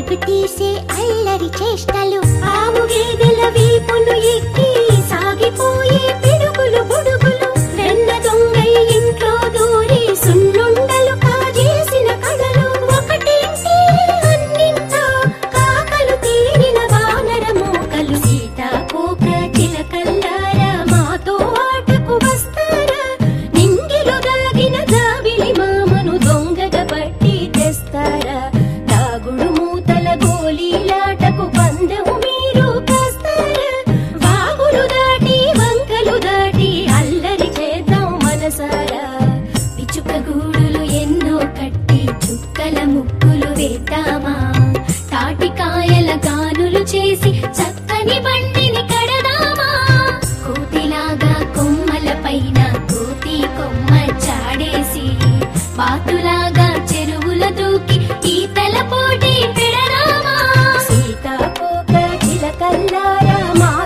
పరుగు తీసే అల్లరి చేష్టలు ఆవు గేదెల వీపులు ఎక్కి సాగిపోయే పిడుగులు బుడుగులు వెన్న దొంగై ఇంట్లో దూరి సున్నుండలు కాజేసిన కథలు ఒకటేంటి అన్నింటా కాకలు తీరిన వానర మోకలు సీతాకోక చిలకల్లారా మాతో ఆటకు వస్తారా నింగిలో దాగిన జాబిలి మామను దొంగగా పట్టి తెస్తారా దాగుడు మూతల గోలీలాటకు పందెము మీరు కాస్తారా వాగులు దాటి వంకలు దాటి అల్లరి చేద్దాం మనసారా పిచ్చుక గూడులు ఎన్నో కట్టి చుక్కల ముక్కులు వేద్దామా తాటికాయల గానులు చేసి చక్కని బండిని కడదామా కోతిలాగా కొమ్మల పైన కోతి కొమ్మ చాడేసి బాతులాగా చెరువుల దూకి ఈతల పోటీ పెడదామా సీతాకోక చిలకల్లారా మా